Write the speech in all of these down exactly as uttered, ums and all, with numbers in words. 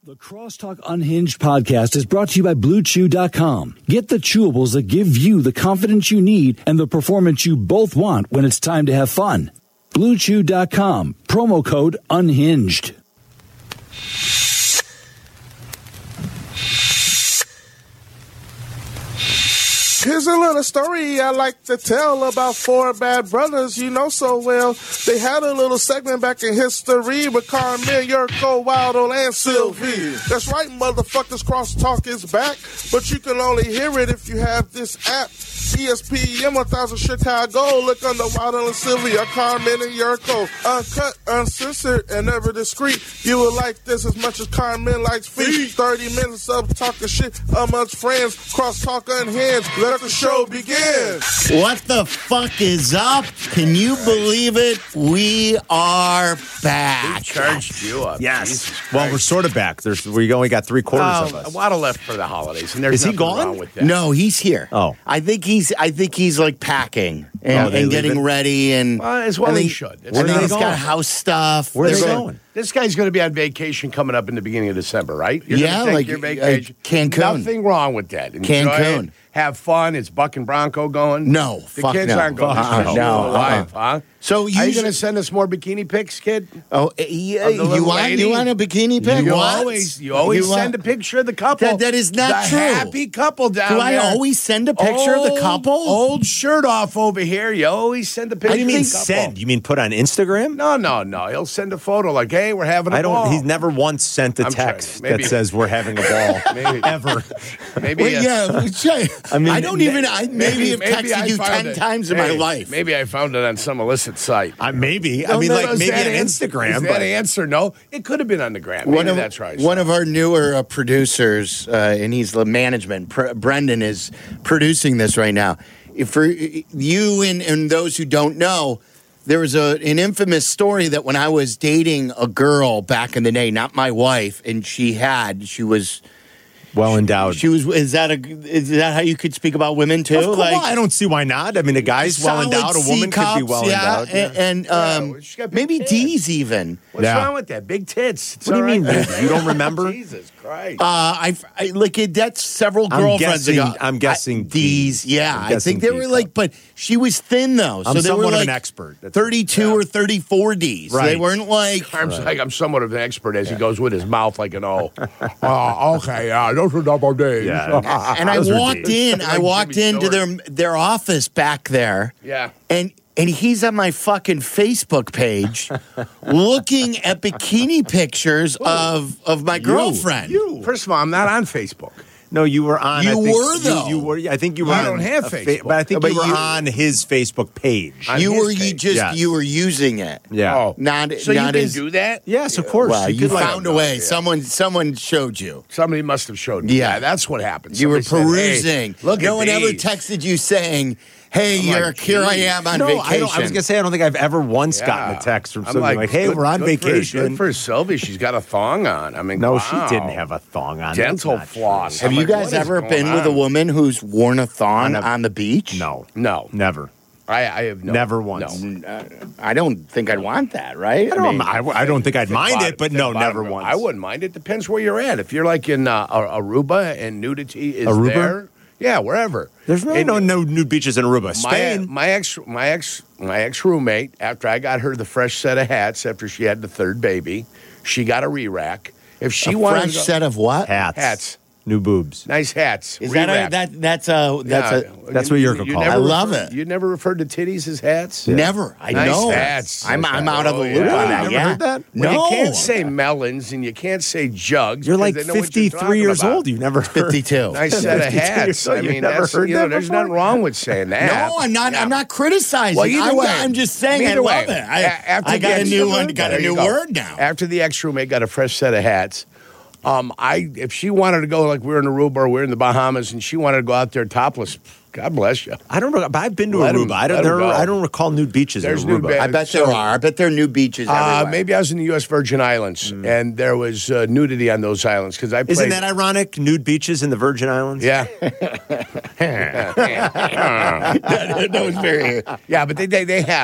The Crosstalk Unhinged podcast is brought to you by Blue Chew dot com. Get the chewables that give you the confidence you need and the performance you both want when it's time to have fun. Blue Chew dot com. Promo code UNHINGED. Here's a little story I like to tell about four bad brothers you know so well. They had a little segment back in history with Carmen, Yurko, Waldo, and Sylvie. That's right, motherfuckers, Crosstalk is back, but you can only hear it if you have this app. E S P N one thousand Chicago. Look under Waldo and Sylvia, Carmen and Yurko. Uncut, uncensored, and never discreet. You will like this as much as Carmen likes feet. thirty minutes of talking shit amongst friends. Crosstalk Unhinged. Let the show begin. What the fuck is up? Can you believe it? We are back. We charged you up. Yes. Well, we're sort of back. There's we only got three quarters uh, of us. Waddle left for the holidays, and there's Is he nothing gone? wrong with that. No, he's here. Oh. I think he's. I think he's like packing and, Oh, they and getting leaving? ready and. Well, as well I think, he should. It's I think Where are he's they got going? house stuff. Where are They're they going- going? This guy's going to be on vacation coming up in the beginning of December, right? You're Yeah, gonna take like, your uh, vacation. Cancun. Nothing wrong with that. Enjoy Cancun. it. Have fun. Is Buck and Bronco going? No, the fuck kids no. aren't going. Uh-uh, It's just no, your wife, uh-uh. huh? So Are you usually- going to send us more bikini pics, kid? Oh, uh, yeah, Of the you little want lady? you want a bikini pic? You What? always, you always You send want- a picture of the couple. That- that is not the true. Happy couple down Do I there. always send a picture of the Old- couple? Old shirt off over here. You always send a picture. How do you of mean the couple. send? You mean put on Instagram? No, no, no. He'll send a photo like, "Hey, we're having a I don't. ball." He's never once sent a I'm text sorry. Maybe- that says we're having a ball. Maybe. Ever. Maybe. Well, uh, yeah, sure. I mean, I don't even. I maybe, have maybe texted I you found ten it. times in Hey, my life. Maybe I found it on some illicit site. Uh, maybe. I Don't mean, know, like is maybe that on an- Instagram. Is but that answer? No, it could have been on the gram. Maybe One of, that's right. one of our newer uh, producers, uh, and he's the management. Pr- Brendan is producing this right now. If for you and, and those who don't know, there was a, an infamous story that when I was dating a girl back in the day, not my wife, and she had, she was, well endowed. she was. Is that a? Is that how you could speak about women too? Of course, well, I don't see why not. I mean, a guy's well solid endowed. A woman could be C-cups, well yeah, endowed. and, and Yeah, um, well, she's got big maybe tits. D's even. What's Yeah. wrong with that? Big tits. It's What do you all right, mean, man. you don't remember? Jesus Christ. Uh, I, I like it. That's several I'm girlfriends guessing- ago. I'm guessing I, D's. D. Yeah, I'm I guessing think they D were cup. like, but she was thin though, so I'm they somewhat were of like an expert. That's- thirty-two yeah. or thirty-four D's. Right. They weren't like. I'm like I'm somewhat of an expert as he goes with his mouth like an O. uh, okay, yeah, those are double D's. Yeah. And I Those were walked D's. in. I Like walked Jimmy into their Stewart. their office back there, yeah. and. And he's on my fucking Facebook page looking at bikini pictures of, of my girlfriend. You. First of all, I'm not on Facebook. No, you were on. You I think, were, though. You, you were. I think you were. I on don't have a fa- Facebook. but I think But you were you- on his Facebook page. On You his were you page. just Yes. you were using it. yeah. Oh, Not so not you can as do that? Yes, of course. well. You could, like- found a way. Someone someone showed you. Somebody must have showed me. Yeah. Yeah, that's what happened. You were Somebody said, perusing. "Hey, look no at one ever these." texted you saying, "Hey, I'm you're like, here. I geez. am on no, vacation." I, don't, I was gonna say I don't think I've ever once gotten a text from I'm somebody like, "Hey, good- we're on good for- vacation." Good for Sylvie. She's got a thong on. I mean, no, wow. she didn't have a thong on. That's Dental not true. floss. Have I'm you like, guys what is ever going been with a on? woman who's worn a thong On a- on the beach? No, No, never, I, I have no, never once. No. Uh, I don't think I'd want that. Right? I don't. mean, I, I don't think I'd mind Bottom- it, but the no, bottom never of it. once. I wouldn't mind. It depends where you're at. If you're like in uh, Ar- Aruba and nudity is Aruba? there, yeah, wherever. There's really And no no nude beaches in Aruba. My, Spain. my ex, my ex, my ex roommate. After I got her the fresh set of hats after she had the third baby, she got a re-rack. If she a wanted fresh to go- set of what? hats. hats, New boobs. nice hats, Is that a, re-rack. that that's a that's Yeah. a That's You- what you- Yurko you calls it. never I love referred- it. You never referred to titties as hats? never. I Nice know. hats. I'm Nice I'm hats. out of the Oh, loop yeah. on that. Never yeah. heard that? Well, No. you can't say melons and you can't say jugs. You're 'cause like they know what you're fifty-three talking years about. old. You've never heard. fifty-two. Nice set of fifty-two years hats. old. I You've mean, never that's, heard you know, that there's before? nothing wrong with saying that. No, I'm not. Yeah. I'm not criticizing. Well, either I'm, way, I'm just saying I either love way, it. I, a- after I the got a ex- new one. Got a There you new go. word now. After the ex-roommate got a fresh set of hats, um, I if she wanted to go, like we're in Aruba or we're in the Bahamas, and she wanted to go out there topless, God bless you. I don't know, but I've been to Let Aruba. 'em- I don't. let 'em There, go. I don't recall nude beaches There's in nude Aruba. ba- I bet so- there are. I bet there are new beaches Uh, everywhere. maybe I was in the U S Virgin Islands, and there was uh, nudity on those islands because I played. Isn't that ironic? Nude beaches in the Virgin Islands. Yeah. that was very. Yeah, but they they, they had them.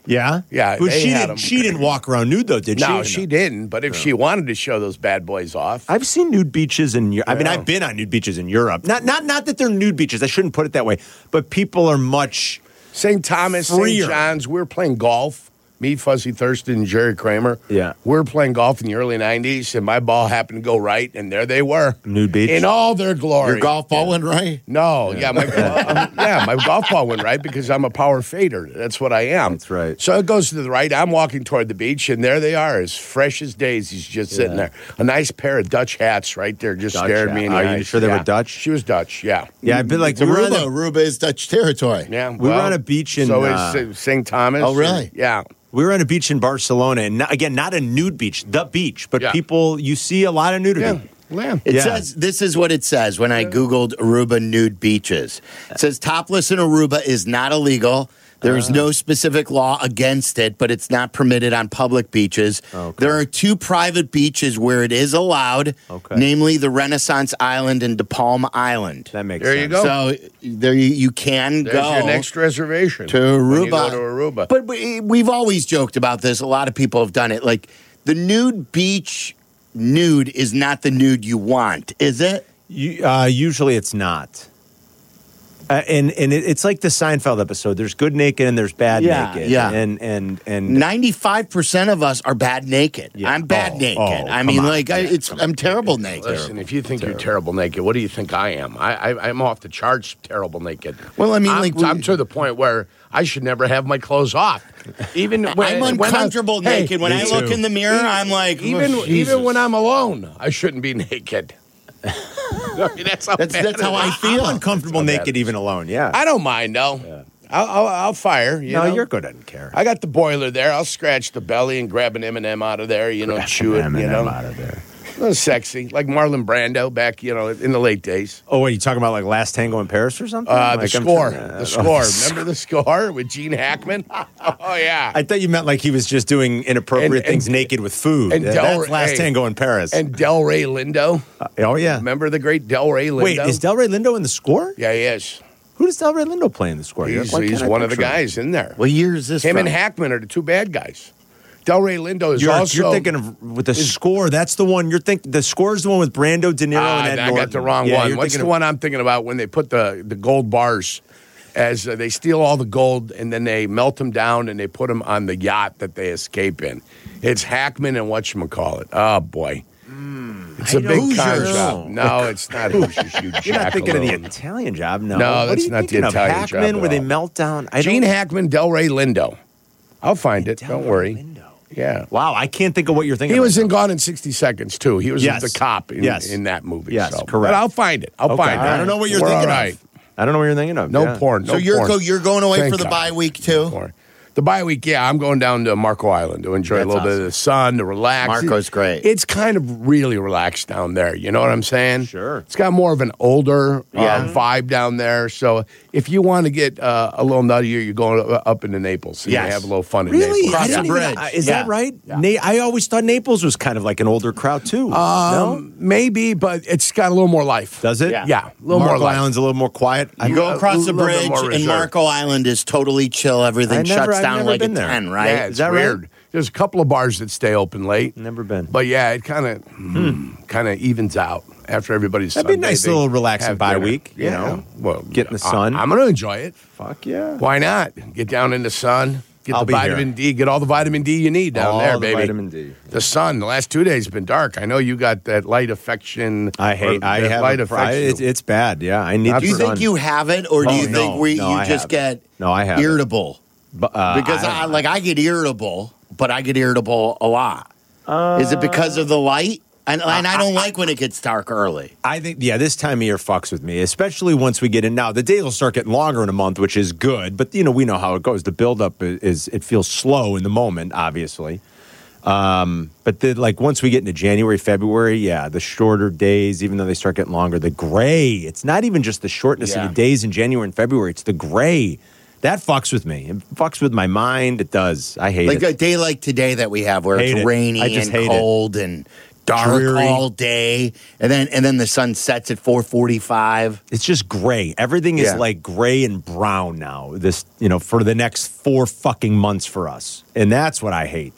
Yeah? Yeah, But they she had didn't, 'em. she didn't walk around nude, though, did she? No, she didn't. But if she wanted to show those bad boys off, I've seen nude beaches in Europe. I mean, Yeah. I've been on nude beaches in Europe. Not, not, not that they're nude beaches. I shouldn't put it that way. But people are much... Saint Thomas, Freer. Saint John's, we were playing golf. Me, Fuzzy Thurston, and Jerry Kramer. Yeah. We were playing golf in the early nineties, and my ball happened to go right, and there they were. Nude beach? In all their glory. Your golf ball went right? No, yeah, my um, yeah, my golf ball went right because I'm a power fader. That's what I am. That's right. So it goes to the right. I'm walking toward the beach, and there they are, as fresh as daisies, just sitting there. A nice pair of Dutch hats right there, just Dutch staring hat. me in the Are eyes. you sure they were Yeah. Dutch? She was Dutch. Yeah. Yeah, I've been like... It's we were on Aruba. the- Aruba is Dutch territory. Yeah. We were on a beach in, So uh, is Saint Thomas. Oh, really? Yeah. We were on a beach in Barcelona, and not, again, not a nude beach, the beach, but Yeah. people, you see a lot of nudity. Yeah. Yeah. It Yeah. says, this is what it says when I Googled Aruba nude beaches. It says topless in Aruba is not illegal. There is no specific law against it, but it's not permitted on public beaches. Okay. There are two private beaches where it is allowed, Okay. namely the Renaissance Island and De Palma Island. That makes There sense. you go. So there you, you can There's go your next reservation. to when you Aruba. go to Aruba. But we, we've always joked about this. A lot of people have done it. Like the nude beach nude is not the nude you want, is it? You, uh, usually it's not. Uh, and and it, it's like the Seinfeld episode. There's good naked and there's bad Yeah, naked. yeah. And and and ninety-five percent of us are bad naked. Yeah. I'm bad Oh, naked. oh, I come mean, on. like, I, it's I'm terrible naked. Listen, if you think you're terrible naked, what do you think I am? I, I, I'm off the charts terrible naked. Well, I mean, I'm, like, we- I'm to the point where I should never have my clothes off. Even when, I'm when uncomfortable hey, naked. When me I look too. in the mirror, I'm like, even oh, Jesus. even when I'm alone, I shouldn't be naked. I mean, that's how, That's- bad that's it how I is. feel. I'm uncomfortable That's how bad naked it is. even alone. Yeah. I don't mind though. I'll, I'll, I'll fire. You no, know? you're good. I don't care. I got the boiler there. I'll scratch the belly and grab an M and M out of there. You know, chew it. You know, out of there. a little sexy, like Marlon Brando back. You know, in the late days. Oh, wait, you talking about like Last Tango in Paris or something? Uh, the Like, I'm score, trying to- the score. Remember the score with Gene Hackman? Oh yeah. I thought you meant like he was just doing inappropriate And- and- things naked with food. and Yeah, Del- That's Last hey, Tango in Paris. And Delray Lindo. Uh, oh, yeah. Remember the great Delray Lindo? Wait, is Delray Lindo in the score? Yeah, he is. Who does Delray Lindo play in the score? He's, Why he's can't I one of the picture him? guys in there. What year is this Him from? and Hackman are the two bad guys. Delray Lindo is You're, also. you're thinking of with the score. That's the one you're thinking. The score is the one with Brando, De Niro, Ah, and Ed I Norton. got the wrong Yeah, one. you're What's thinking the of- one I'm thinking about when they put the, the gold bars as uh, they steal all the gold and then they melt them down and they put them on the yacht that they escape in? It's Hackman and whatchamacallit. Oh, boy. It's a I big don't con know. job. No, it's not Hoosiers, you You're not thinking of the jackaloon. Italian job, no. No, What that's are you not the thinking of? Italian Hackman, job at where they all. melt down. I Gene don't, Hackman, Delray Lindo. I'll find it. Don't Delray worry. Lindo. Yeah. Wow, I can't think of what you're thinking. He of was right in Gone in sixty seconds, too. He was Yes. the cop in, Yes. in that movie. Yes, so. correct. But I'll find it. I'll Okay. find it. I don't know what you're We're thinking all of. right. now. I don't know what you're thinking of. No yeah. porn. No so you're porn. go, you're going away Thank for the God. bye week too. Porn. The bye week, yeah, I'm going down to Marco Island to enjoy That's a little bit of awesome. the sun, to relax. Marco's great. It's kind of really relaxed down there. You know what I'm saying? Sure. It's got more of an older Yeah. uh, vibe down there. So if you want to get uh, a little nuttier, you're going up into Naples. And Yes. you have a little fun in Really? Naples. I Cross didn't the even- bridge. uh, is Yeah. that right? Na- I always thought Naples was kind of like an older crowd too. no, Um, maybe, but it's got a little more life. does it? Yeah. Yeah, a little Marco more life. Island's a little more quiet. I You go a across the little bit bridge, more and reserved. Marco Island is totally chill. Everything I never- shuts I've down never like been at there. ten, right? Yeah, it's that right? weird. There's a couple of bars that stay open late. Never been. But yeah, it kind of kind of evens out after everybody's. That'd be a Sunday, nice they little relaxing have bye dinner. week, you Yeah. know? Well, Get in the I- sun. I'm going to enjoy it. Fuck yeah. Why not? Get down in the sun. Get I'll the be vitamin D. Get all the vitamin D you need down All there, the baby. vitamin D. The sun. The last two days have been dark. I know you got that light affection. I hate. or I that have light a, I, affection. it's, it's bad. Yeah, I need. Not Do you the think sun. you have it, or do Oh, you no. think we No, you I just haven't. get No, I haven't. irritable? Bu- uh, Because I, I, like I get irritable, but I get irritable a lot. Is it because of the light? And, and I don't like when it gets dark early. I think, yeah, this time of year fucks with me, especially once we get in. Now, the days will start getting longer in a month, which is good. But, you know, we know how it goes. The buildup is, is it feels slow in the moment, obviously. Um, but then, like, once we get into January, February, yeah, the shorter days, even though they start getting longer, the gray, it's not even just the shortness Yeah. of the days in January and February, it's the gray. That fucks with me. It fucks with my mind. It does. I hate Like it. a day like today that we have, where Hate it's it. rainy I just and hate it. cold and dark dreary. all day, and then and then the sun sets at four forty-five. It's just gray. Everything is Yeah. like gray and brown now. This, you know, for the next four fucking months for us, and that's what I hate.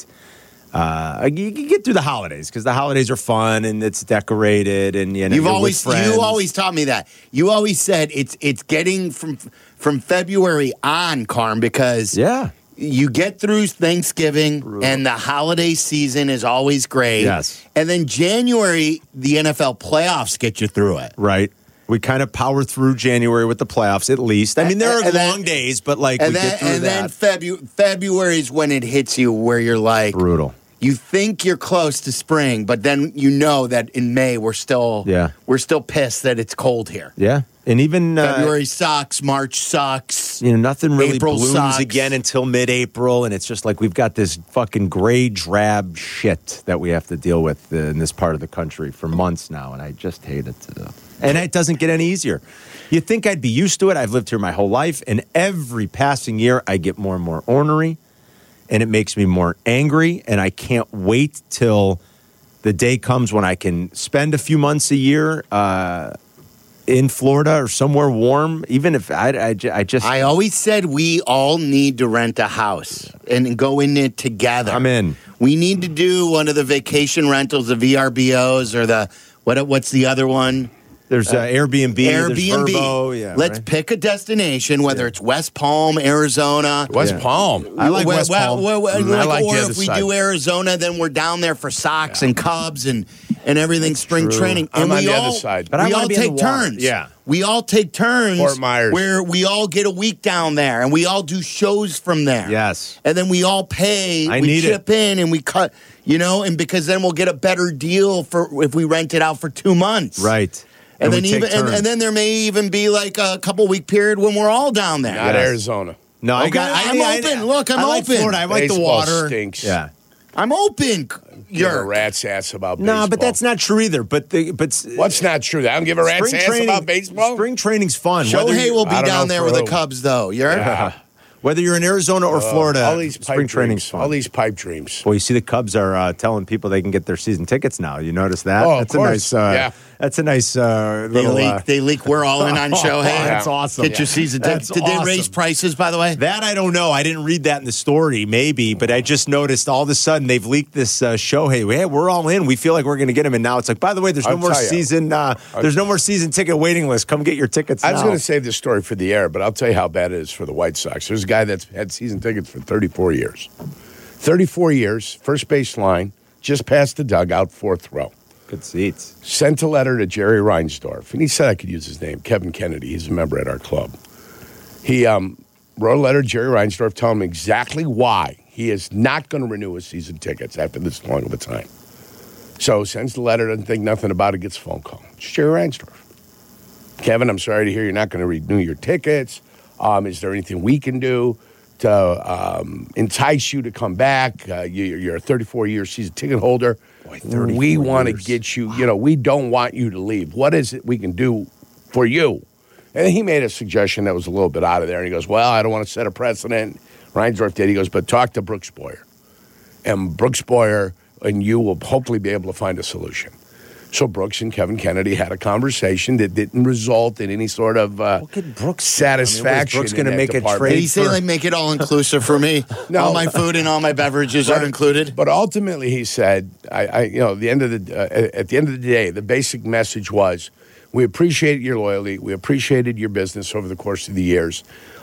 Uh, you, you get through the holidays because the holidays are fun and it's decorated, and you know, You've you're always with friends. you always taught me that. You always said it's it's getting from from February on, Carm, because yeah. you get through Thanksgiving and the holiday season is always great. Yes. And then January, the N F L playoffs get you through it. Right. We kind of power through January with the playoffs, at least. I mean, there are And then- long days, but like And we then get through and then that. Febu- February is when it hits you where you're like Brutal. you think you're close to spring, but then you know that in May we're still Yeah. we're still pissed that it's cold here. Yeah. And even uh, February sucks, March sucks. you know, nothing really April blooms sucks. again until mid-April, and it's just like we've got this fucking gray, drab shit that we have to deal with uh, in this part of the country for months now, and I just hate it. Uh, and it doesn't get any easier. You'd think I'd be used to it. I've lived here my whole life, and every passing year I get more and more ornery, and it makes me more angry, and I can't wait till the day comes when I can spend a few months a year uh, in Florida or somewhere warm, even if I, I, ju- I just... I always said we all need to rent a house and go in it together. I'm in. We need to do one of the vacation rentals, the V R B Os, or the what? What's the other one? There's uh, Airbnb. There's Airbnb. Vrbo, yeah, Let's right? pick a destination, whether it's West Palm, Arizona. West Yeah. Palm. I like Well, West well, Palm. well, well, Mm, I like, like or the if other we side. do Arizona, then we're down there for Sox and Cubs and, and everything spring true. training. I'm And on we the all, other side. But I we wanna all be in take the water. turns. Yeah. We all take turns Fort Myers. where we all get a week down there and we all do shows from there. Yes. And then we all pay, I we need chip in and we cut, you know, and because then we'll get a better deal for if we rent it out for two months. Right. And, we then take even and, turns. and then there may even be like a couple week period when we're all down there. Not Yes. Arizona. No, I Okay, got. I, I'm I- open. Look, I'm I like open. Florida. I like the Baseball water. stinks. Yeah. I'm open. Give a You're rat's ass about No, baseball. but that's not true either. But the, but What's not true? I don't give a rat's spring ass training about baseball. Spring training's fun. Whether Shohei you- will be I don't down know there for with the who. Cubs, though. You're Yeah. whether you're in Arizona or Florida, all these spring pipe training's dreams. fun. All these pipe dreams. Well, you see, the Cubs are uh, telling people they can get their season tickets now. You notice that? Oh, of that's course. a nice. Uh, Yeah. That's a nice They uh, little. leak. uh, they leak. We're all in on Shohei. That's awesome. Get your season tickets. That's Did they awesome. raise prices, by the way? That I don't know. I didn't read that in the story, maybe, but I just noticed all of a sudden they've leaked this uh, Shohei. Hey, we're all in. We feel like we're going to get him, and now it's like, by the way, there's no I'll more tell you. season. Uh, there's no more season ticket waiting list. Come get your tickets. I was now. going to save this story for the air, but I'll tell you how bad it is for the White Sox. There's a guy that's had season tickets for thirty-four years. thirty-four years, first base line, just past the dugout, fourth row. Good seats. Sent a letter to Jerry Reinsdorf, and he said I could use his name, Kevin Kennedy. He's a member at our club. He um, wrote a letter to Jerry Reinsdorf telling him exactly why he is not going to renew his season tickets after this long of a time. So sends the letter, doesn't think nothing about it, gets a phone call. It's Jerry Reinsdorf. Kevin, I'm sorry to hear you're not going to renew your tickets. Um, is there anything we can do to um, entice you to come back? Uh, you, you're a thirty-four year season ticket holder. Boy, thirty-four we want to years. get you, you know, we don't want you to leave. What is it we can do for you? And he made a suggestion that was a little bit out of there. And he goes, well, I don't want to set a precedent. Reinsdorf did. He goes, but talk to Brooks Boyer. And Brooks Boyer and you will hopefully be able to find a solution. So Brooks and Kevin Kennedy had a conversation that didn't result in any sort of uh, Look at Brooks. I mean, was satisfaction. Brooks in gonna that make a department. trade? Did he say for- like make it all inclusive for me? No. All my food and all my beverages are included. But ultimately, he said, "I, I you know, the end of the uh, at the end of the day, the basic message was, we appreciate your loyalty, we appreciated your business over the course of the years.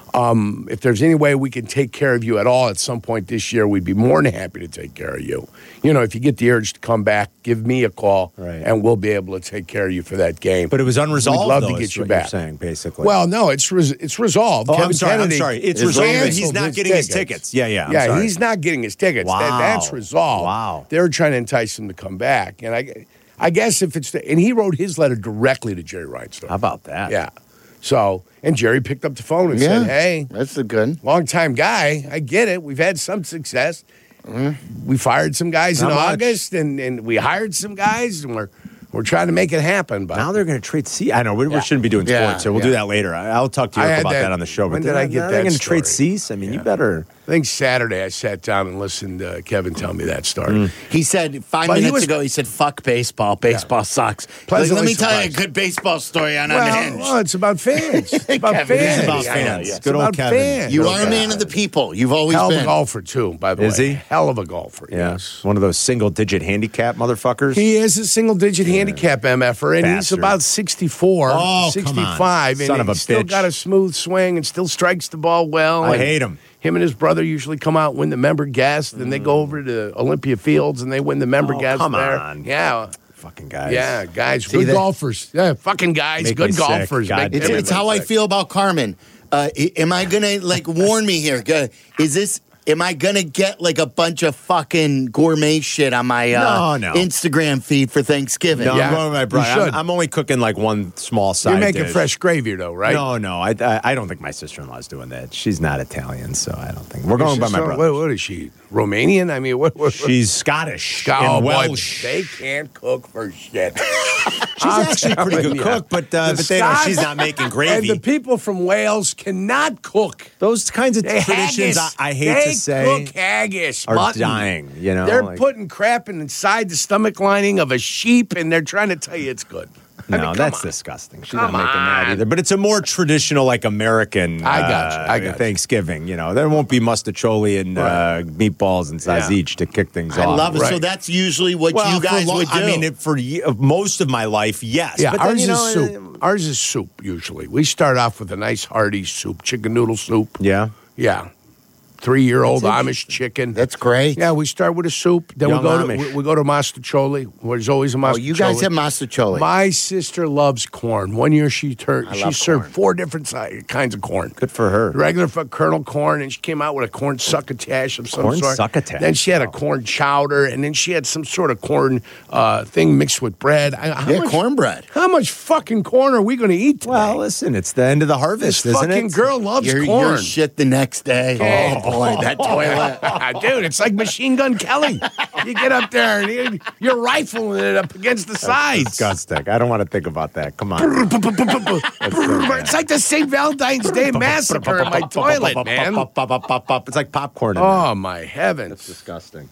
Um, if there's any way we can take care of you at all at some point this year, we'd be more than happy to take care of you. You know, if you get the urge to come back, give me a call, Right. and we'll be able to take care of you for that game. But it was unresolved. We'd love though, to is get you what back. You're saying basically. Well, no, it's res- it's resolved. Oh, I'm Kevin sorry, I'm Kennedy sorry. It's is resolved that canceled he's not his getting his tickets. Yeah, yeah. I'm yeah, sorry. he's not getting his tickets. That, Wow. that's resolved. Wow. They're trying to entice him to come back. And I, I guess if it's, the, and he wrote his letter directly to Jerry Reinsdorf. How about that? Yeah. So, and Jerry picked up the phone and Yeah. said, hey, That's the good. long-time guy, I get it. We've had some success. We fired some guys Not in much. August, and, and we hired some guys, and we're we're trying to make it happen. But Now they're going to trade C. I know we, we Yeah. shouldn't be doing Yeah, sports here. We'll do yeah. that later. I, I'll talk to you I had about that- that on the show. when but did they're- I get now that They're going to trade story? Cease. I mean, you Yeah. better. I think Saturday I sat down and listened to Kevin tell me that story. Mm. He said five But he minutes was- ago, he said, fuck baseball. Baseball sucks. Like, Pleasantly let me tell you a surprised. good baseball story on Well, Unhinged. well, it's about fans. It's about Kevin, fans. it's about Yeah, fans. yeah. It's Good old about Kevin. fans. you no are a man of the people. You've always Hell of been. a golfer, too, by the Is way. he? Hell of a golfer, Yeah. yes. One of those single-digit handicap motherfuckers. He is a single-digit handicap M F R, and he's Bastard. about sixty-four, Oh, come on. sixty-five, and Son of a he's still bitch. got a smooth swing and still strikes the ball well. I and hate him. Him and his brother usually come out, win the member guest, then they go over to Olympia Fields and they win the member Oh, guest come there. on. Yeah, Fucking guys. yeah, guys, See good that- golfers. Yeah, fucking guys, Make good me sick. golfers. God Make damn It's, them it's how I sick. feel about Carmen. Uh, i- am I gonna like warn me here? Go- Is this? Am I gonna get like a bunch of fucking gourmet shit on my uh, No, no. Instagram feed for Thanksgiving? No, Yeah, I'm going with my you brother. I'm, should. I'm only cooking like one small side You're making dish. fresh gravy, though, right? No, no, I, I I don't think my sister-in-law's doing that. She's not Italian, so I don't think we're going by my So, brother. What, what is she? Romanian? I mean, what? what, what? She's Scottish Oh, and boy, Welsh. they can't cook for shit. She's actually a pretty good cook, but uh, The but they don't, Scots she's not making gravy. And the people from Wales cannot cook. Those kinds of They traditions, I, haggis. I hate they to say, cook haggis, are mutton. dying. You know, They're like- putting crap inside the stomach lining of a sheep, and they're trying to tell you it's good. I No, mean, come that's on. disgusting. She's Come not making that on. either. But it's a more traditional, like American. I got you. uh, I got you. Thanksgiving. You know, there won't be mustacholi and Right. uh, meatballs and Yeah. sausage to kick things I off. love it. So Right. that's usually what Well, you guys for lo- would do. I mean, it, for ye- of most of my life, yes. Yeah, but then, ours you know, is soup. uh, Ours is soup usually. We start off with a nice hearty soup, chicken noodle soup. Yeah. Yeah. Three-year-old Amish chicken. That's great. Yeah, we start with a soup. Then Young we go to Amish. we, we go to mastacholi. There's always a mastacholi. oh, you guys have mastacholi. My sister loves corn. One year she turned. I She love served corn. four different si- kinds of corn. Good for her. Regular f- kernel corn, and she came out with a corn succotash of some Corn sort. succotash? Then she had a Wow. corn chowder, and then she had some sort of corn uh, thing mixed with bread. I, how yeah, much, cornbread. How much fucking corn are we going to eat today? Well, listen, it's the end of the harvest, this isn't fucking it? girl loves You're, corn. you're shit the next day. Oh, boy, that toilet. Dude, it's like Machine Gun Kelly. You get up there and you- you're rifling it up against the sides. Disgusting. I don't want to think about that. Come on. It's like the Saint Valentine's Day massacre in my toilet, man. It's like popcorn. In there. Oh, my heavens. Disgusting.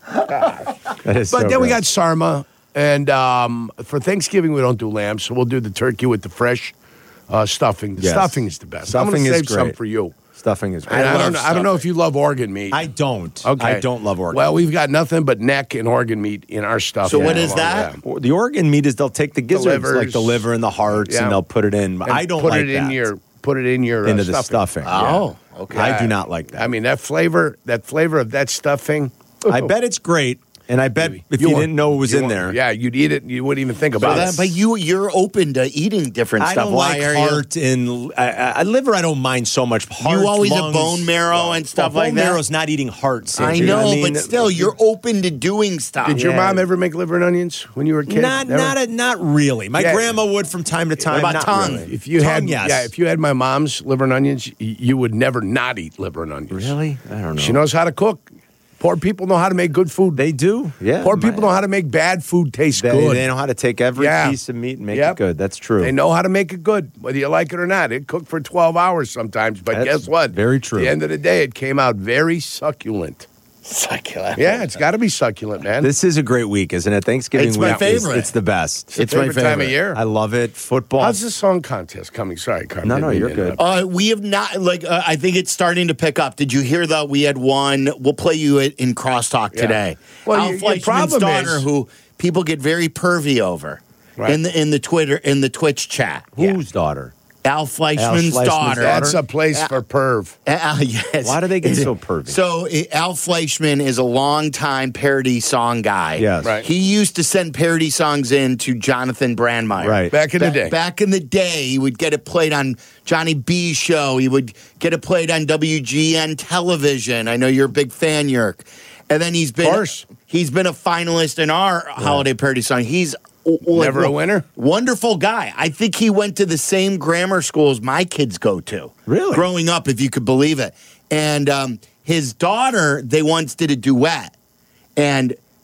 That is But so then we got gross. sarma. And um, for Thanksgiving, we don't do lamb, so we'll do the turkey with the fresh uh, stuffing. The Yes. stuffing is the best. I'm Stuffing going to is save some great. for you. Stuffing is And great. I, love don't, I don't know stuffing. if you love organ meat. I don't. Okay. I don't love organ. Well, we've got nothing but neck and organ meat in our stuff. So what Yeah, is along that? with Or- the organ meat is they'll take the gizzards, livers. like the liver and the hearts, Yeah. and they'll put it in. And I don't put like it in that. your put it in your uh, into the stuffing. Oh, okay. I do not like that. I mean that flavor, that flavor of that stuffing. I bet it's great, and I bet if you, want- didn't know it was you in want- there, yeah, you'd eat it. and You wouldn't even think So about that, it. but you, you're open to eating different I stuff. don't Why like are you? heart and I, I, liver. I don't mind so much. Heart, You always lungs, a bone marrow and stuff well, like bone that. marrow's not eating heart. Sid, I you know, what mean? but still, you're open to doing stuff. Did your Yeah. mom ever make liver and onions when you were a kid? Not, Never? not, a, not really. My Yeah. grandma would from time to time. about not tongue? really. If you Tongue, had, yes. yeah, if you had my mom's liver and onions, y- you would never not eat liver and onions. Really, I don't know. She knows how to cook. Poor people know how to make good food. They do. Yeah. Poor my- people know how to make bad food taste They, good. they know how to take every Yeah. piece of meat and make Yep. it good. That's true. They know how to make it good, whether you like it or not. It cooked for twelve hours sometimes, but That's guess what? very true. At the end of the day, it came out very succulent. Succulent. Yeah, it's got to be succulent, man. This is a great week, isn't it? Thanksgiving It's week. my is- favorite. It's the best. It's my favorite time of favorite. year. I love it. Football. How's the song contest coming? Sorry, Carmen. No, no, Didn't you're mean to good. interrupt. Uh, we have not like. Uh, I think it's starting to pick up. Did you hear that we had one? We'll play you it in crosstalk Yeah. today. Well, Al your- your Fleischman's problem daughter, is- who people get very pervy over Right. in the in the Twitter in the Twitch chat. Whose daughter? Al Fleischman's, Fleischman's daughter. That's a place for perv. Al, yes. Why do they get so pervy? So uh, Al Fleischman is a longtime parody song guy. Yes. Right. He used to send parody songs in to Jonathan Brandmeier. Right. Back in the Ba- day. Back in the day, he would get it played on Johnny B's show. He would get it played on W G N television. I know you're a big fan, Yerk. And then he's been course. he's been a finalist in our holiday parody song. He's uh, Never a winner? Wonderful guy. I think he went to the same grammar schools my kids go to. Really? Growing up, if you could believe it. And um, his daughter, they once did a duet. And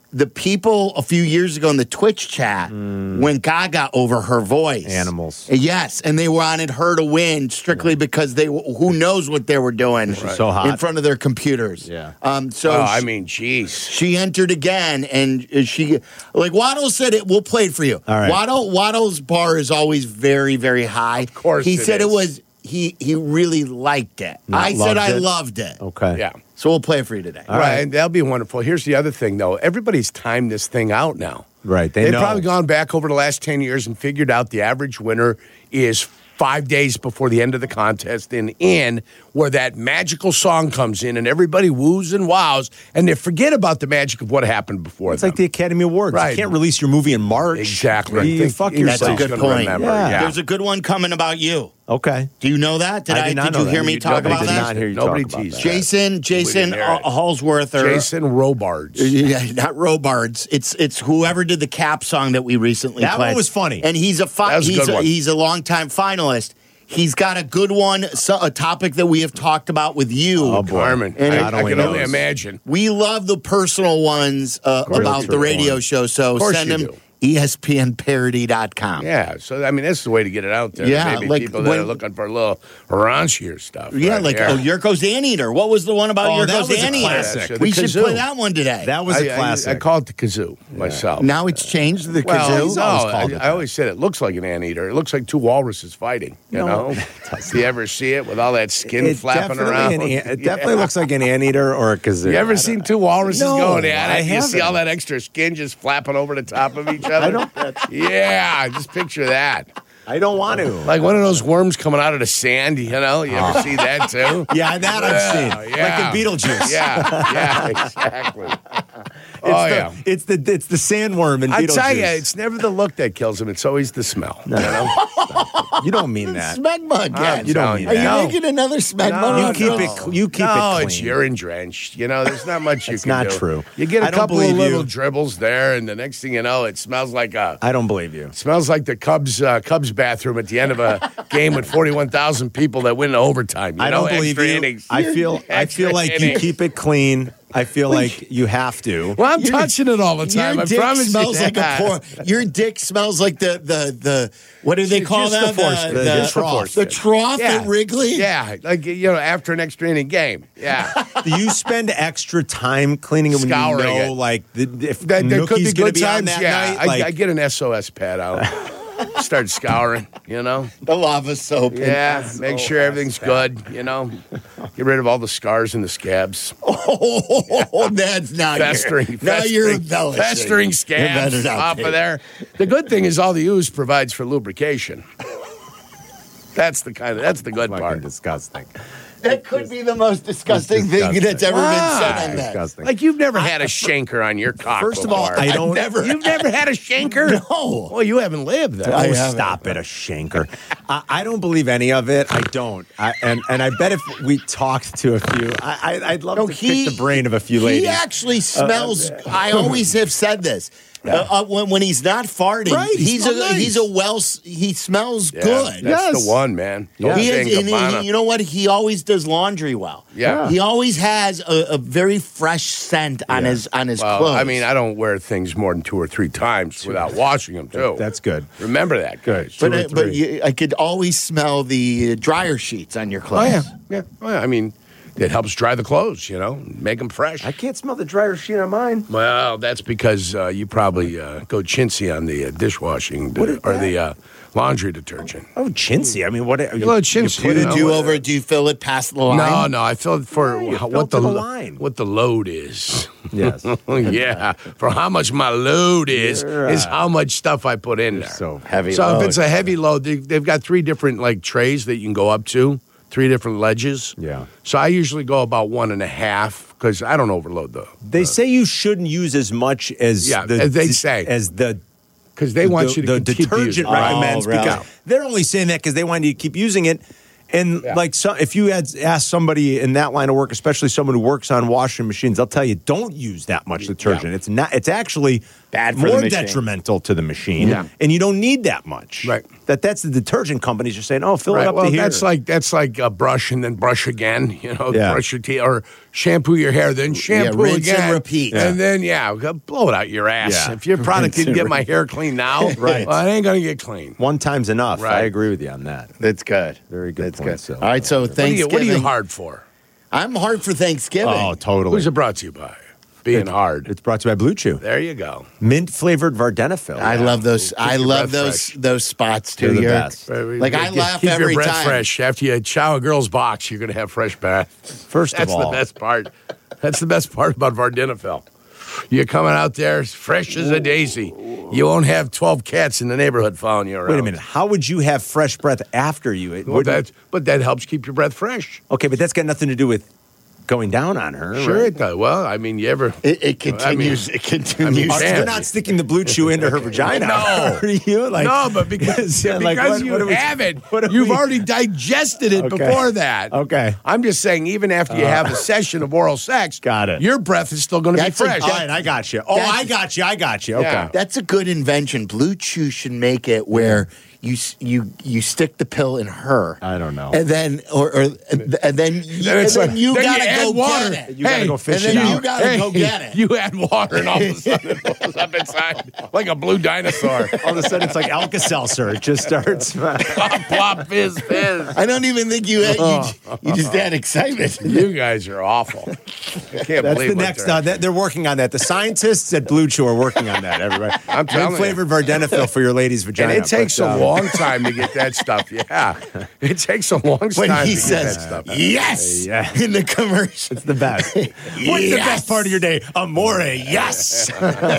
the people a few years ago in the Twitch chat mm. went gaga over her voice. Animals. Yes, and they wanted her to win strictly yeah. because they who knows what they were doing She's so hot. in front of their computers. Yeah. Um, so oh, she, I mean, jeez. She entered again, and she, like Waddle said, it. We'll play it for you. All right. Waddle, Waddle's bar is always very, very high. Of course He it said is. it was, he, he really liked it. Not I said I it? loved it. Okay. Yeah. So we'll play it for you today. All right. right, and that'll be wonderful. Here's the other thing, though. Everybody's timed this thing out now. Right, they They've know. probably gone back over the last ten years and figured out the average winner is five days before the end of the contest and in where that magical song comes in and everybody woos and wows and they forget about the magic of what happened before It's them. like the Academy Awards. Right. You can't release your movie in March. Exactly. You Think- fuck That's yourself. That's a good gonna point. remember. Yeah. Yeah. There's a good one coming about you. Okay. Do you know that? Did I I? did not did know you that. hear me You- talk nobody about did that? not hear you Nobody talk about teased that. that. Jason, Jason hear uh, it. Hallsworth, or Jason Robards. Yeah, not Robards. It's it's whoever did the Cap song that we recently That played. one was funny. and he's a That fi- was a he's good a, one. he's a longtime finalist. He's got a good one, so, a topic that we have talked about with you. Oh, boy. Carmen. And I, it- I Not only can only knows. imagine. We love the personal ones uh, course about you the do. radio show, so Of course send you them do. E S P N parody dot com. Yeah, so I mean that's the way to get it out there. Yeah, Maybe like people that when- are looking for a little raunchier stuff. Yeah, right like there. oh, Yurko's Anteater. What was the one about Oh, that Yurko's was a Anteater? classic. We The should kazoo. play that one today. That was I, a classic. I, I call it the kazoo myself. now it's changed to the well, kazoo. he's no, always called I, it I always said it looks like an anteater. It looks like two walruses fighting. You No, know, it doesn't. do you ever see it with all that skin It flapping definitely around? an ant- it definitely looks like an anteater or a kazoo. You ever seen two walruses No, going at I it? You see all haven't. that extra skin just flapping over the top of each other? I don't- Yeah, just picture that. I don't want to. Like one of those worms coming out of the sand, you know? You ever see that too? Yeah, that I've Yeah, seen. yeah. Like in Beetlejuice. Yeah, yeah, exactly. It's oh, the, yeah. It's the it's the sandworm in I Beetlejuice. tell you, it's never the look that kills him. It's always the smell. You know? You don't mean that. Smeg mug. I'm You don't telling mean Are you that. No. making another smeg No, mug? You no. keep it. cl- You keep no, it clean. it's urine drenched. You know, there's not much you It's can not do. true. You get a I don't couple of believe little you. dribbles there, and the next thing you know, it smells like a I don't believe you. smells like the Cubs uh, Cubs bathroom at the end of a game with forty-one thousand people that win to overtime. You I know, don't believe extra you. innings. I feel. I Extra feel like you innings. keep it clean. I feel like you have to. Well, I'm Your- touching it all the time. Your I dick promise smells you like a that. poor. Your dick smells like the the the. What do they It's call just that? the foreskin. The- the trough. The trough Yeah. at Wrigley. Yeah, like you know, after an extra inning game. Yeah, Do you spend extra time cleaning it when Scouring you know, it. like, the, if that, there could be Nookie's going good to be on times. that Yeah, night? I, like, I get an S O S pad out. Start scouring. You know. The lava soap. Yeah, make sure everything's good. You know, get rid of all the scars and the scabs. Oh, that's not Festering, Your, now festering, you're embellishing. festering You scabs better not off be. of there. The good thing is all the ooze provides for lubrication. That's the kind of that's the good fucking part. disgusting. That could be the most disgusting thing disgusting. that's ever been said Why? on that. Disgusting. Like you've never had a shanker on your cock. First of all, before. I don't. I've never. You've never had a shanker? No. Well, you haven't lived there. I Oh, haven't. stop it, a shanker. I, I don't believe any of it. I don't. I, and and I bet if we talked to a few, I, I, I'd love No, to he- pick the brain of a few He ladies. actually smells. I always have said this. Uh, uh, when when he's not farting, Right, he he's a smells nice. he's a well. s- He smells Yeah, good. That's Yes. the one, man. Yeah. He Dolce is, and and he- Gabbana. he- you know what? He always does laundry well. Yeah. He always has a, a very fresh scent on his on his Well, clothes. I mean, I don't wear things more than two or three times without washing them too. That's good. Remember that, guys. but two or uh, but three. you, I could always smell the uh, dryer sheets on your Oh clothes. yeah, yeah. Oh, yeah. I mean, it helps dry the clothes. You know, make them fresh. I can't smell the dryer sheet on mine. Well, that's because uh, you probably uh, go chintzy on the uh, dishwashing What is or that? the uh, laundry detergent. Oh, chintzy. I mean, what? You, little chintzy, you put you it know. Do you over? Do you fill it past the line? No, no. I feel for you how- fill what to the, the lo- line. what the load is. Yes. Yeah, for how much my load is You're, is uh, how much stuff I put in there. so heavy So load. if it's a heavy load, they, they've got three different like trays that you can go up to, three different ledges. Yeah. So I usually go about one and a half because I don't overload the. They say you shouldn't use as much as Yeah, the, as they say. as the Because they want the, you to the keep detergent using it. recommends Oh, really? because they're only saying that because they want you to keep using it. And Yeah. like, so, if you had asked somebody in that line of work, especially someone who works on washing machines, they'll tell you don't use that much detergent. Yeah. It's not. It's actually Bad for more the machine. detrimental to the machine, Yeah. and you don't need that much. Right. That that's the detergent companies are saying, oh, fill Right. it up Well, to here. that's like that's like a brush and then brush again. You know, Yeah. brush your teeth or shampoo your hair, then shampoo rinse and again, repeat. and then yeah, blow it out your ass. Yeah. If your product Rinse didn't and get my hair clean now, Right. well, it ain't gonna get clean. one time's enough. Right. I agree with you on that. That's good. Very good That's point, good. Sil. All right, so What are, you, Thanksgiving. what are you hard for? I'm hard for Thanksgiving. Oh, totally. Who's it brought to you by? Being hard. It's brought to you by Blue Chew. There you go. Mint flavored Vardenafil. I love those. I your love breath those fresh. those spots too. They're the You're- best. Like I Keep- laugh keep every your breath time. fresh. After you chow a girl's box, you're gonna have fresh breath. First That's of all, the best part. That's the best part about Vardenafil. You're coming out there fresh as a daisy. You won't have twelve cats in the neighborhood following you around. wait a minute. How would you have fresh breath after you? It Well, wouldn't- that, but that helps keep your breath fresh. okay, but that's got nothing to do with going down on her. Sure right? it does. Well, I mean, you ever... It, it continues. I mean- it continues. I Are- mean, You're not sticking the Blue Chew into her vagina. No. Are you? Like, no, but because, Yeah, because like, what- you what are we- have it, what are you've we- already digested it Okay. before that. Okay. I'm just saying, even after you have a session of oral sex, Got it. your breath is still going to be That's a- fresh. All right, I got you. Oh, That's- I got you. I got you. Okay. Yeah. That's a good invention. Blue Chew should make it where you s- you you stick the pill in her. I don't know. And then or, or and then you, Then and it's then like- you then gotta add go water. get it. You gotta go fish and it then out. you gotta go get it. You add water, and all of a sudden it goes up inside like a blue dinosaur. All of a sudden, it's like Alka-Seltzer. It just starts. Plop, plop, fizz, fizz. I don't even think you had, you, you just had excitement. You guys are awful. I can't That's believe the what next. they're- Uh, that, they're working on that. The scientists at Blue Chew are working on that. Everybody, I'm telling you. flavored Vardenafil for your lady's vagina. And it takes but, a um, long time to get that stuff. Yeah, it takes a long When time he to says get that stuff. yes Yeah. in the commercial. It's the best. What's the Yes. best part of your day? Amore, yes.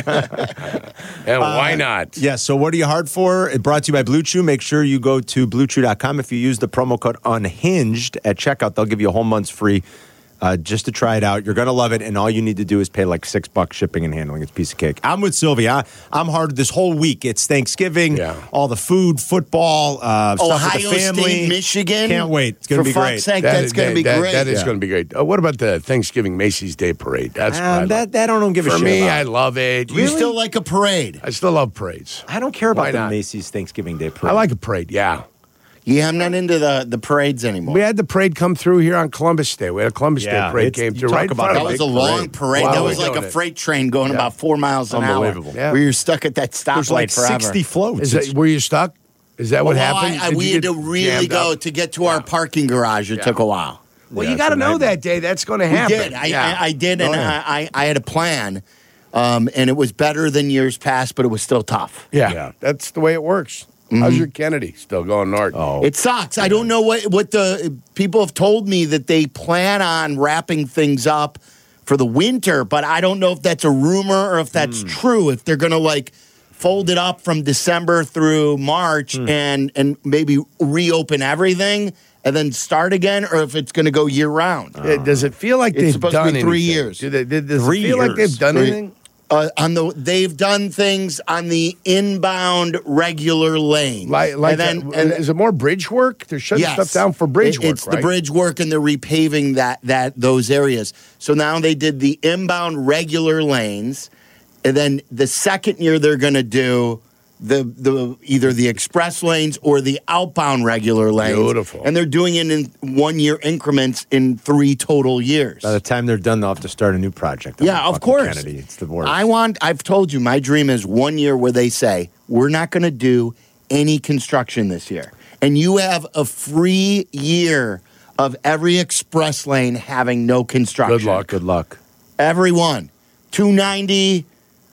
And why not? Yeah, so what are you hard for? It brought to you by Blue Chew. Make sure you go to blue chew dot com. If you use the promo code UNHINGED at checkout, they'll give you a whole month's free uh, just to try it out. You're going to love it, and all you need to do is pay like six bucks shipping and handling. It's a piece of cake. I'm with Sylvia. I'm hard this whole week. It's Thanksgiving, Yeah. all the food, football, uh, stuff Ohio with the family. State, Michigan. Can't wait. It's going For to be fuck's great. sake, That that's is- going to be that- great. That is Yeah. going to be great. Uh, what about the Thanksgiving Macy's Day Parade? That's what I Um, love. that, that I don't give a For shit me, about. I love it. You still like a parade? I still love parades. I don't care Why about the not? Macy's Thanksgiving Day parade. I like a parade. Yeah, Yeah, I'm not into the, the parades anymore. we had the parade come through here on Columbus Day. We had a Columbus Yeah, Day parade it's- came you through. talk Right in about front That of was us. a big long parade. parade. Wow, that we're was like doing a it. freight train going Yeah. about four miles an hour. Unbelievable. Yeah. Where you're stuck at that stoplight There's like forever. sixty floats. Is It's- that, were you stuck? Is that what Well, happened? I, I, Did we you had get to really jammed go up? to get to our Yeah. parking garage. It Yeah. took a while. Well, Yeah, you got to it's a know nightmare. that day. That's going to We happen. did. I, Yeah. I, I did, and Oh, yeah. I, I, I had a plan, um, and it was better than years past, but it was still tough. yeah. Yeah. That's the way it works. How's your Kennedy? Still going north? Oh. It sucks. I don't know what what the people have told me that they plan on wrapping things up for the winter, but I don't know if that's a rumor or if that's true. If they're going to like fold it up from December through March and and maybe reopen everything and then start again, or if it's going to go year round. Uh, Does it feel like It's they've supposed to done be three anything? years. Do they, did- does Three it feel like years. they've done Three- anything? Uh, on the they've done things on the inbound regular lane, Like, like and then uh, and is it more bridge work? They're shutting Yes. stuff down for bridge It- work, It's right? the bridge work and they're repaving that that those areas. So now they did the inbound regular lanes, and then the second year they're going to do the the either the express lanes or the outbound regular lanes. Beautiful. And they're doing it in one year increments in three total years. By the time they're done, they'll have to start a new project. on Yeah, the of fucking course. Kennedy. It's the worst. I want. I've told you, my dream is one year where they say we're not going to do any construction this year, and you have a free year of every express lane having no construction. Good luck. Good luck. Everyone, two ninety.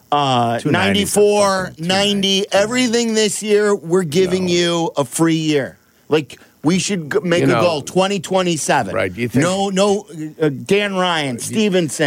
Uh, two ninety 's a ninety-four, fucking two ninety, everything this year, we're giving you a free year. Like, we should g- make You a know- goal, twenty twenty-seven. Right, do you think- No, no, uh, Dan Ryan, Stevenson,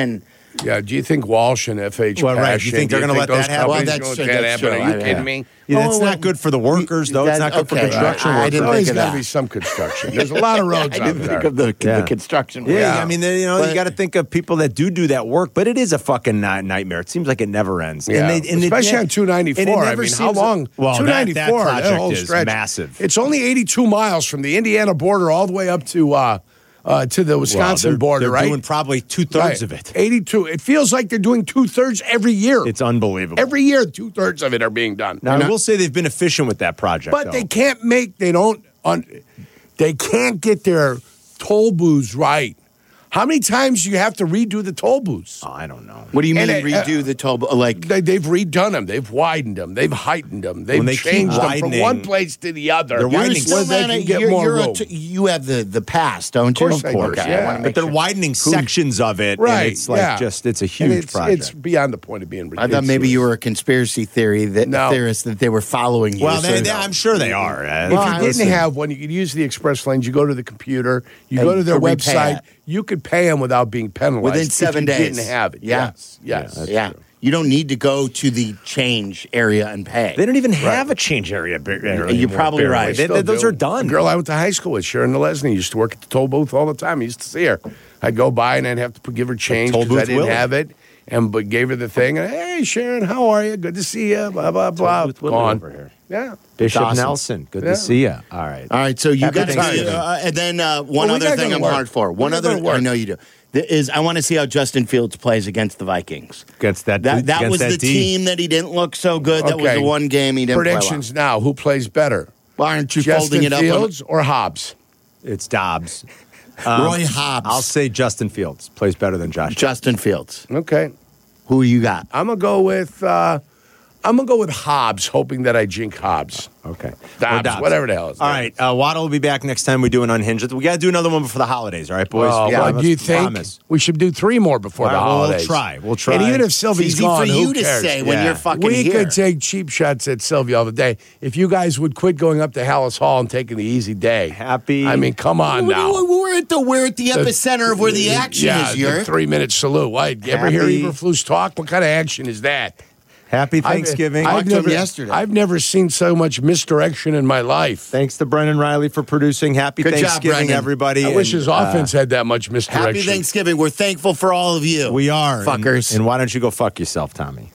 Yeah, do you think Walsh and F H Well, right, Passion, you think do they're gonna let those that happen? Well, companies that's gonna true, let that that's happen? true. Are you I- kidding yeah. me? Yeah, Oh, it's well, not good for the workers, though. It's that- not good for okay. construction I- I workers. didn't There's think of got to that. be some construction. There's a lot of roads I out didn't there. think of the, Yeah. the construction. Yeah, Yeah. I mean, you know, But- you got to think of people that do do that work, but it is a fucking ni- nightmare. It seems like it never ends. Yeah. And they, and Especially it, on two ninety-four. and it I never mean, how seems- long? Well, two that, that ninety-four, project whole is stretch. massive. It's only eighty-two miles from the Indiana border all the way up to uh, uh, to the Wisconsin well, they're, border, they're right? doing probably two thirds Right. of it. eighty-two. It feels like they're doing two thirds every year. It's unbelievable. Every year, two thirds of it are being done. now, I will say they've been efficient with that project, But though. they can't make, they don't, un, they can't get their toll booths right. How many times do you have to redo the toll booths? Oh, I don't know. What do you mean And it- redo the toll? bu- Like They, they've redone them. They've widened them. They've heightened them. They've When they keep changed them from widening, one place to the other. they're you're widening still where they not a- can get you're- more you're a room. t- you have the the pass, don't you? Of course I do, Okay, yeah. I wanna make But they're sure. widening sections of it, Right, and it's like yeah. just, it's a And huge it's, project. It's beyond the point of being I ridiculous. thought maybe you were a conspiracy theory that No. theorist that they were following you. well, so- they, they, I'm sure they are. Uh, If you Well, didn't listen, have one, you could use the express lanes. You go to the computer, you And go to their repay website, it. you could pay them without being penalized. Within if seven you days. didn't have it. Yeah. Yes. Yes. Yeah, yeah, you don't need to go to the change area and pay. They don't even have a change area. bar- area You're anymore, probably barely. right. They- Still they- those do. are done. A girl I went to high school with, Sharon Lesney, used to work at the toll booth all the time. I used to see her. I'd go by and I'd have to give her change toll because I booth didn't Willie. have it, and but gave her the thing. And, hey, Sharon, how are you? Good to see you. Blah blah blah. booth Willie Gone. over here. Yeah. Bishop Awesome. Nelson, good Yeah. to see you. All right. All right, so you Happy got to Thanksgiving. uh, and then uh, one Well, we other gotta thing go to I'm work. hard for. We One gotta go other, to work. I know you do. Th- Is I want to see how Justin Fields plays against the Vikings. Against that, That that against was that the D. team that he didn't look so good. That was Okay. the one game he didn't Predictions now. Who plays better? play well. Why aren't you Justin folding it up? Fields or Hobbs? It's Dobbs. On Roy Hobbs. I'll say Justin Fields plays better than Josh. Justin Fields. Okay. Who you got? I'm gonna go with uh, I'm gonna go with Hobbs, hoping that I jink Hobbs. Okay. Dobbs, Or whatever the hell his All name right. Uh, Waddle will be back next time we do an Unhinged. We got to do another one before the holidays, all right, boys? Oh, Yeah, well, let's do you think promise. we should do three more before All the right, well, we'll holidays? try. We'll try. And even if It's Sylvie's easy gone, for who you to cares? say when Yeah. you're fucking we here. could take cheap shots at Sylvia all the day. If you guys would quit going up to Hallis Hall and taking the easy day. Happy- I mean, come on We're- now. We're at the we're at the epicenter of where the action yeah, is. the You're three-minute salute. What, you ever hear Happy- Eberflus talk? What kind of action is that? Happy Thanksgiving. I've- I've to him never, yesterday. I've never seen so much misdirection in my life. Thanks to Brendan Riley for producing. Happy Good job, Thanksgiving, Brendan. everybody. I wish And, his uh, offense had that much misdirection. Happy Thanksgiving. We're thankful for all of you. We are. Fuckers. And, and why don't you go fuck yourself, Tommy?